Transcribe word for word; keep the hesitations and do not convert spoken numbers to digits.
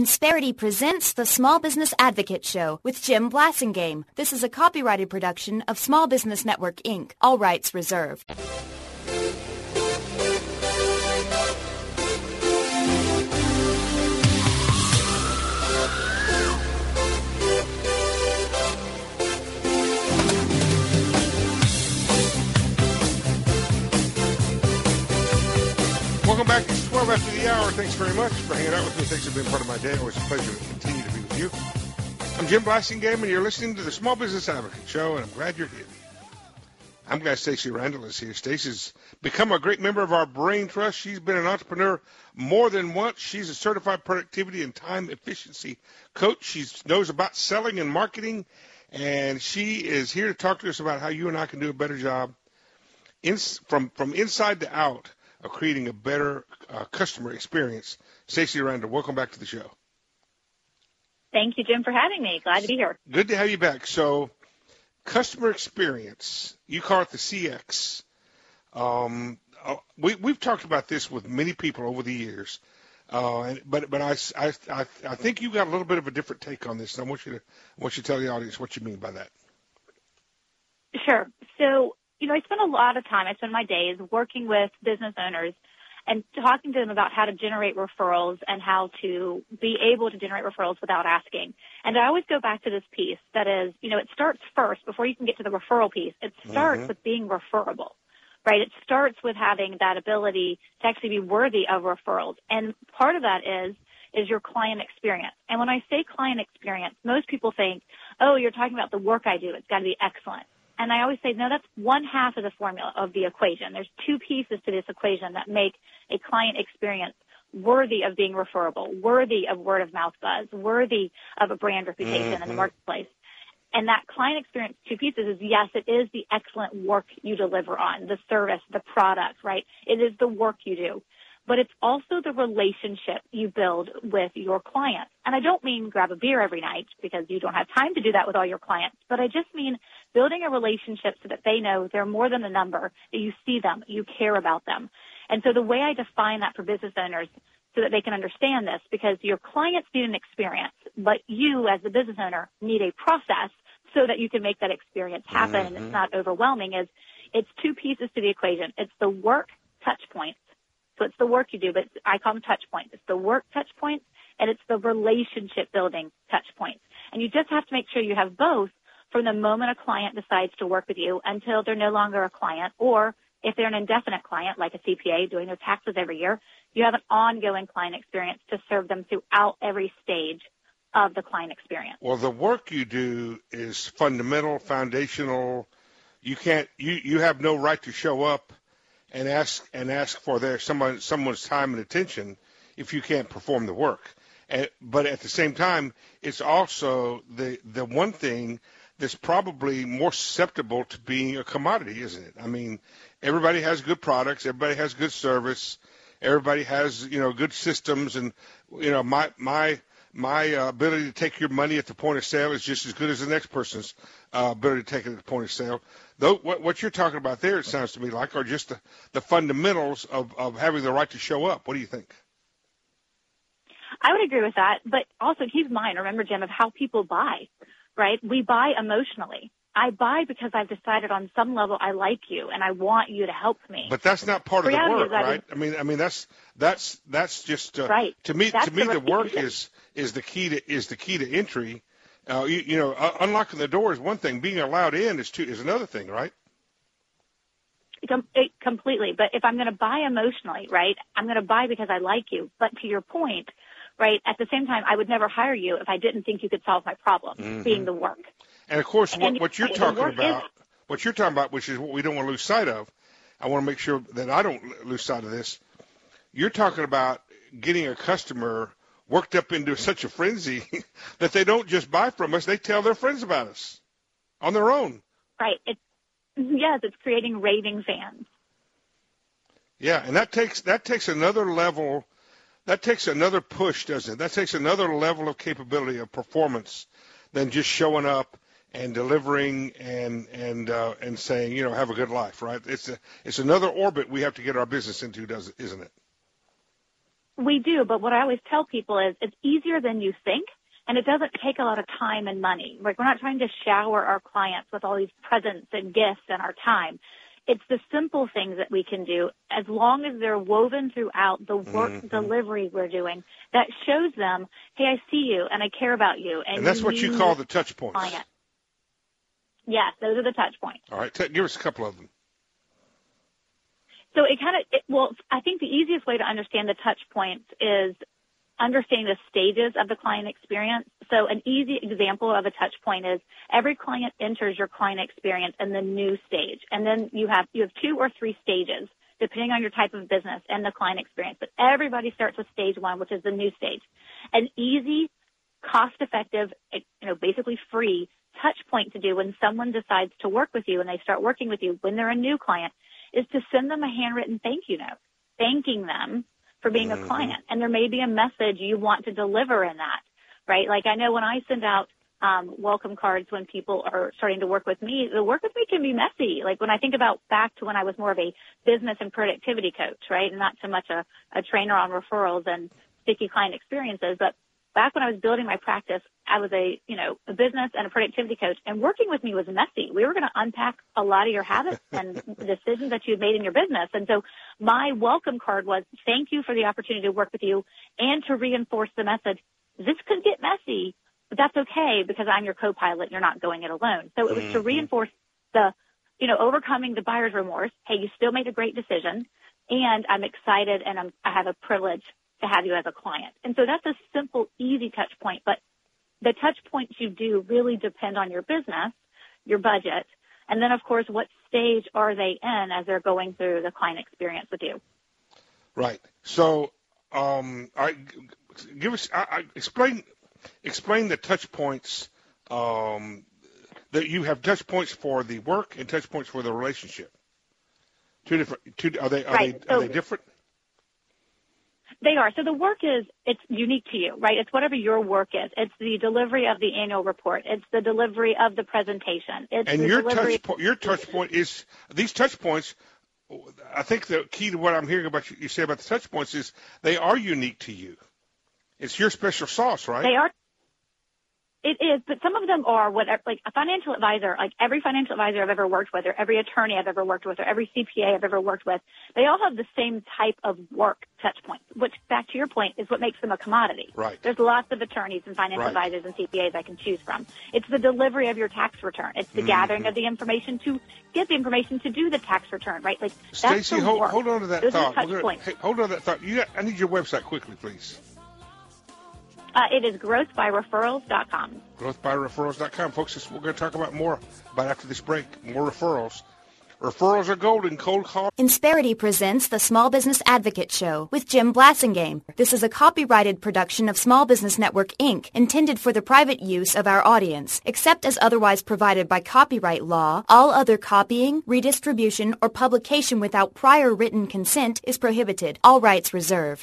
Insperity presents the Small Business Advocate Show with Jim Blasingame. This is a copyrighted production of Small Business Network, Incorporated. All rights reserved. Welcome back. It's twelve after the hour. Thanks very much for hanging out with me. Thanks for being part of my day. Always a pleasure to continue to be with you. I'm Jim Blasingame, and you're listening to the Small Business Advocate Show, and I'm glad you're here. I'm glad Stacey Randall is here. Stacey's become a great member of our Brain Trust. She's been an entrepreneur more than once. She's a certified productivity and time efficiency coach. She knows about selling and marketing, and she is here to talk to us about how you and I can do a better job in, from, from inside to out of creating a better uh, customer experience. Stacey Randall, welcome back to the show. Thank you, Jim, for having me. Glad to be here. Good to have you back. So, customer experience, you call it the C X. Um, uh, we, we've talked about this with many people over the years, uh, and, but but I, I, I, I think you got a little bit of a different take on this, and I want you to I want you to tell the audience what you mean by that. Sure. So, you know, I spend a lot of time, I spend my days working with business owners and talking to them about how to generate referrals and how to be able to generate referrals without asking. And I always go back to this piece that is, you know, it starts first before you can get to the referral piece. It starts mm-hmm. with being referable, right? It starts with having that ability to actually be worthy of referrals. And part of that is, is your client experience. And when I say client experience, most people think, oh, you're talking about the work I do. It's got to be excellent. And I always say, no, that's one half of the formula of the equation. There's two pieces to this equation that make a client experience worthy of being referable, worthy of word-of-mouth buzz, worthy of a brand reputation mm-hmm. in the marketplace. And that client experience, two pieces, is, yes, it is the excellent work you deliver on, the service, the product, right? It is the work you do. But it's also the relationship you build with your clients. And I don't mean grab a beer every night because you don't have time to do that with all your clients, but I just mean building a relationship so that they know they're more than a number, that you see them, you care about them. And so the way I define that for business owners so that they can understand this, because your clients need an experience, but you as the business owner need a process so that you can make that experience happen mm-hmm. and it's not overwhelming, is it's two pieces to the equation. It's the work touch points. So it's the work you do, but I call them touch points. It's the work touch points, and it's the relationship building touch points. And you just have to make sure you have both from the moment a client decides to work with you until they're no longer a client, or if they're an indefinite client, like a C P A doing their taxes every year, you have an ongoing client experience to serve them throughout every stage of the client experience. Well, the work you do is fundamental, foundational. You can't, you, you have no right to show up and ask and ask for their someone someone's time and attention if you can't perform the work. And, but at the same time, it's also the the one thing that's probably more susceptible to being a commodity, isn't it? I mean, everybody has good products, everybody has good service, everybody has, you know, good systems, and you know, my my my uh, ability to take your money at the point of sale is just as good as the next person's uh, ability to take it at the point of sale. Though what, what you're talking about there, it sounds to me like, are just the, the fundamentals of, of having the right to show up. What do you think? I would agree with that, but also keep in mind, remember, Jim, of how people buy, right? We buy emotionally. I buy because I've decided on some level I like you and I want you to help me. But that's not part of the work, right? I mean, I mean that's that's that's just uh, right. To me, that's to me, the, the work is is the key to is the key to entry. Uh, you, you know, uh, unlocking the door is one thing. Being allowed in is two is another thing, right? Com- it, completely. But if I'm going to buy emotionally, right, I'm going to buy because I like you. But to your point, right, at the same time, I would never hire you if I didn't think you could solve my problem, mm-hmm. being the work. And of course, what, and what you're talking about, is, what you're talking about, which is what we don't want to lose sight of. I want to make sure that I don't lose sight of this. You're talking about getting a customer worked up into such a frenzy that they don't just buy from us; they tell their friends about us on their own. Right. It's, yes, it's creating raving fans. Yeah, and that takes that takes another level. That takes another push, doesn't it? That takes another level of capability of performance than just showing up and delivering and and uh, and saying, you know, have a good life, right? It's a, it's another orbit we have to get our business into, does it, isn't it? We do, but what I always tell people is it's easier than you think, and it doesn't take a lot of time and money. Like, we're not trying to shower our clients with all these presents and gifts and our time. It's the simple things that we can do, as long as they're woven throughout the work mm-hmm. delivery we're doing, that shows them, hey, I see you and I care about you. And, and that's you what you call the touch points. Client. Yes, those are the touch points. All right, t- give us a couple of them. So it kind of, it, well, I think the easiest way to understand the touch points is understanding the stages of the client experience. So an easy example of a touch point is every client enters your client experience in the new stage. And then you have, you have two or three stages, depending on your type of business and the client experience. But everybody starts with stage one, which is the new stage. An easy, cost-effective, you know, basically free touch point to do when someone decides to work with you and they start working with you when they're a new client is to send them a handwritten thank you note, thanking them for being mm-hmm. a client. And there may be a message you want to deliver in that, right? Like, I know when I send out um, welcome cards when people are starting to work with me, the work with me can be messy. Like, when I think about back to when I was more of a business and productivity coach, right, and not so much a, a trainer on referrals and sticky client experiences, but back when I was building my practice, I was a, you know, a business and a productivity coach, and working with me was messy. We were going to unpack a lot of your habits and decisions that you had made in your business. And so my welcome card was, thank you for the opportunity to work with you and to reinforce the message, this could get messy, but that's okay because I'm your co-pilot. You're not going it alone. So it was mm-hmm. to reinforce the, you know, overcoming the buyer's remorse. Hey, you still made a great decision, and I'm excited, and I'm, I have a privilege to have you as a client. And so that's a simple, easy touch point, but the touch points you do really depend on your business, your budget, and then, of course, what stage are they in as they're going through the client experience with you. Right. So, um, I give us I, I, explain explain the touch points um, that you have. Touch points for the work and touch points for the relationship. Two different. Two are they are right. they are so, they different? They are. So the work is, it's unique to you, right? It's whatever your work is. It's the delivery of the annual report. It's the delivery of the presentation. It's and the your delivery touch point, your touch point is, these touch points, I think the key to what I'm hearing about you, you say about the touch points is they are unique to you. It's your special sauce, right? They are. It is, but some of them are whatever, like a financial advisor, like every financial advisor I've ever worked with, or every attorney I've ever worked with, or every C P A I've ever worked with, they all have the same type of work touch points, which, back to your point, is what makes them a commodity. Right. There's lots of attorneys and financial right. advisors and C P As I can choose from. It's the delivery of your tax return. It's the mm-hmm. gathering of the information to get the information to do the tax return, right? Like, that's Stacey, hold, hold on to that Those thought. Are touch gonna, points. Hey, hold on to that thought. You got, I need your website quickly, please. Uh, it is growth by referrals dot com. growth by referrals dot com. Folks, this, we're going to talk about more about after this break. More referrals. Referrals are golden. Cold call. Insperity presents the Small Business Advocate Show with Jim Blassingame. This is a copyrighted production of Small Business Network, Incorporated, intended for the private use of our audience. Except as otherwise provided by copyright law, all other copying, redistribution, or publication without prior written consent is prohibited. All rights reserved.